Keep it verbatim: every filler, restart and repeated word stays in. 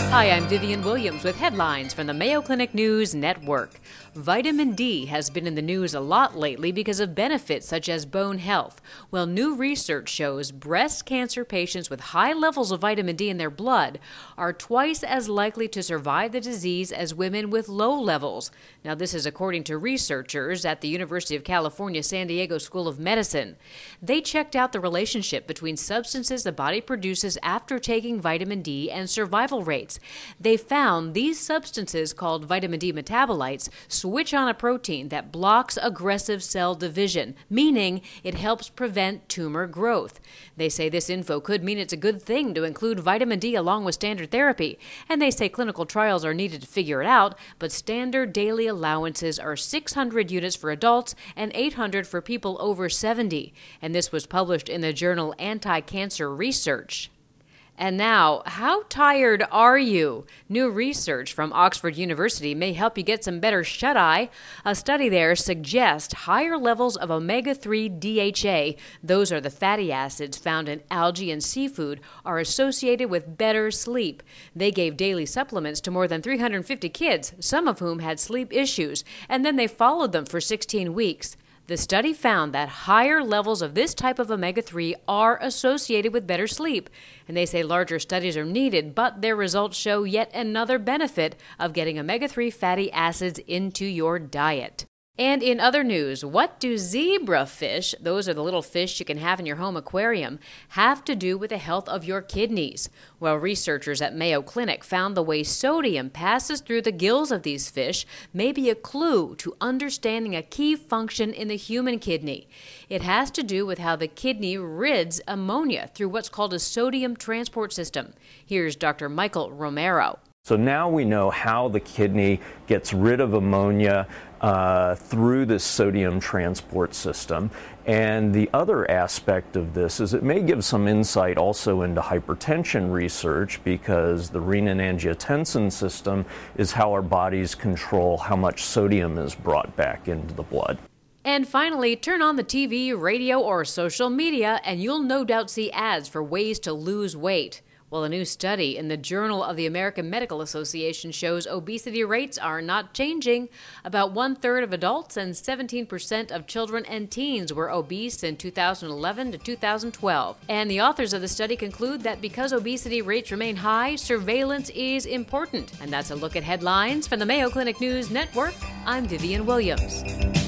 Hi, I'm Vivian Williams with headlines from the Mayo Clinic News Network. Vitamin D has been in the news a lot lately because of benefits such as bone health. Well, new research shows breast cancer patients with high levels of vitamin D in their blood are twice as likely to survive the disease as women with low levels. Now, this is according to researchers at the University of California, San Diego School of Medicine. They checked out the relationship between substances the body produces after taking vitamin D and survival rates. They found these substances, called vitamin D metabolites, switch on a protein that blocks aggressive cell division, meaning it helps prevent tumor growth. They say this info could mean it's a good thing to include vitamin D along with standard therapy, and they say clinical trials are needed to figure it out, but standard daily allowances are six hundred units for adults and eight hundred for people over seventy, and this was published in the journal Anti-Cancer Research. And now, how tired are you? New research from Oxford University may help you get some better shut-eye. A study there suggests higher levels of omega three D H A, those are the fatty acids found in algae and seafood, are associated with better sleep. They gave daily supplements to more than three hundred fifty kids, some of whom had sleep issues, and then they followed them for sixteen weeks. The study found that higher levels of this type of omega three are associated with better sleep. And they say larger studies are needed, but their results show yet another benefit of getting omega three fatty acids into your diet. And in other news, what do zebrafish, those are the little fish you can have in your home aquarium, have to do with the health of your kidneys? Well, researchers at Mayo Clinic found the way sodium passes through the gills of these fish may be a clue to understanding a key function in the human kidney. It has to do with how the kidney rids ammonia through what's called a sodium transport system. Here's Doctor Michael Romero. So now we know how the kidney gets rid of ammonia uh, through this sodium transport system. And the other aspect of this is it may give some insight also into hypertension research, because the renin-angiotensin system is how our bodies control how much sodium is brought back into the blood. And finally, turn on the T V, radio, or social media, and you'll no doubt see ads for ways to lose weight. Well, a new study in the Journal of the American Medical Association shows obesity rates are not changing. About one-third of adults and seventeen percent of children and teens were obese in two thousand eleven to two thousand twelve. And the authors of the study conclude that because obesity rates remain high, surveillance is important. And that's a look at headlines from the Mayo Clinic News Network. I'm Vivian Williams.